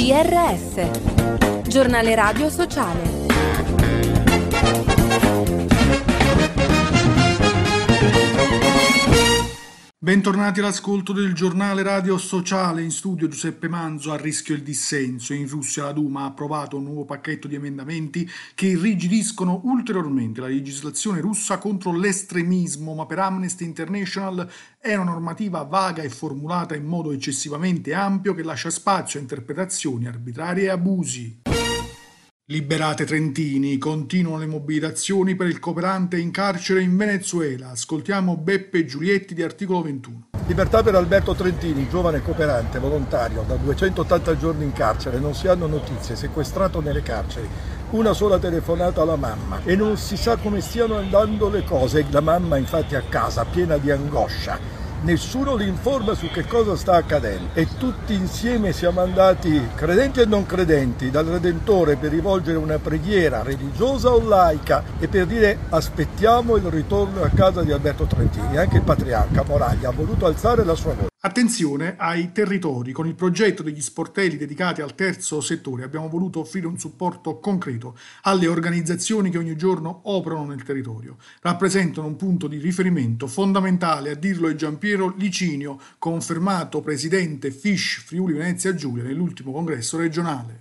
GRS, Giornale Radio Sociale. Bentornati all'ascolto del Giornale Radio Sociale. In studio Giuseppe Manzo. A rischio il dissenso. In Russia la Duma ha approvato un nuovo pacchetto di emendamenti che irrigidiscono ulteriormente la legislazione russa contro l'estremismo, ma per Amnesty International è una normativa vaga e formulata in modo eccessivamente ampio che lascia spazio a interpretazioni arbitrarie e abusi. Liberate Trentini, continuano le mobilitazioni per il cooperante in carcere in Venezuela. Ascoltiamo Beppe Giulietti di Articolo 21. Libertà per Alberto Trentini, giovane cooperante volontario, da 280 giorni in carcere, non si hanno notizie, sequestrato nelle carceri. Una sola telefonata alla mamma e non si sa come stiano andando le cose. La mamma infatti a casa, piena di angoscia. Nessuno li informa su che cosa sta accadendo e tutti insieme siamo andati, credenti e non credenti, dal Redentore per rivolgere una preghiera religiosa o laica e per dire aspettiamo il ritorno a casa di Alberto Trentini. Anche il patriarca Moraglia ha voluto alzare la sua voce. Attenzione ai territori. Con il progetto degli sportelli dedicati al terzo settore abbiamo voluto offrire un supporto concreto alle organizzazioni che ogni giorno operano nel territorio. Rappresentano un punto di riferimento fondamentale, a dirlo è Giampiero Licinio, confermato presidente FISH Friuli Venezia Giulia nell'ultimo congresso regionale.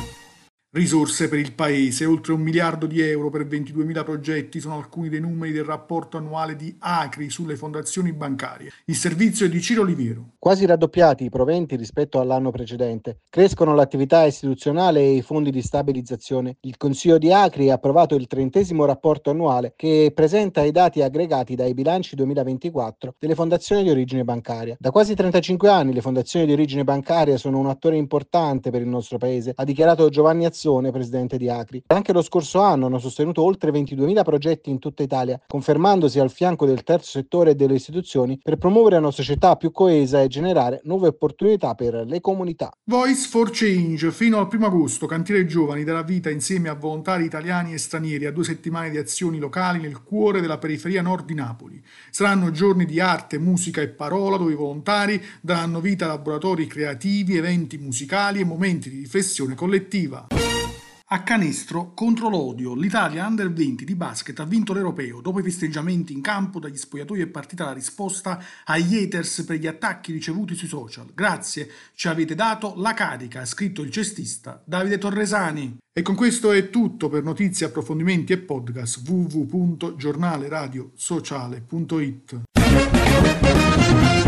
Risorse per il Paese, oltre 1 miliardo di euro per 22.000 progetti sono alcuni dei numeri del rapporto annuale di Acri sulle fondazioni bancarie. Il servizio è di Ciro Oliviero. Quasi raddoppiati i proventi rispetto all'anno precedente. Crescono l'attività istituzionale e i fondi di stabilizzazione. Il Consiglio di Acri ha approvato il 30° rapporto annuale che presenta i dati aggregati dai bilanci 2024 delle fondazioni di origine bancaria. Da quasi 35 anni le fondazioni di origine bancaria sono un attore importante per il nostro Paese, ha dichiarato Giovanni Azzone, presidente di Acri. Anche lo scorso anno hanno sostenuto oltre 22.000 progetti in tutta Italia, confermandosi al fianco del terzo settore e delle istituzioni per promuovere una società più coesa e generare nuove opportunità per le comunità. Voice for Change. Fino al 1 agosto Cantiere Giovani darà vita insieme a volontari italiani e stranieri a 2 settimane di azioni locali nel cuore della periferia nord di Napoli. Saranno giorni di arte, musica e parola dove i volontari daranno vita a laboratori creativi, eventi musicali e momenti di riflessione collettiva. A canestro contro l'odio, l'Italia Under 20 di basket ha vinto l'Europeo. Dopo i festeggiamenti in campo dagli spogliatoi è partita la risposta agli haters per gli attacchi ricevuti sui social. Grazie, ci avete dato la carica, ha scritto il cestista Davide Torresani. E con questo è tutto. Per notizie, approfondimenti e podcast www.giornaleradiosociale.it.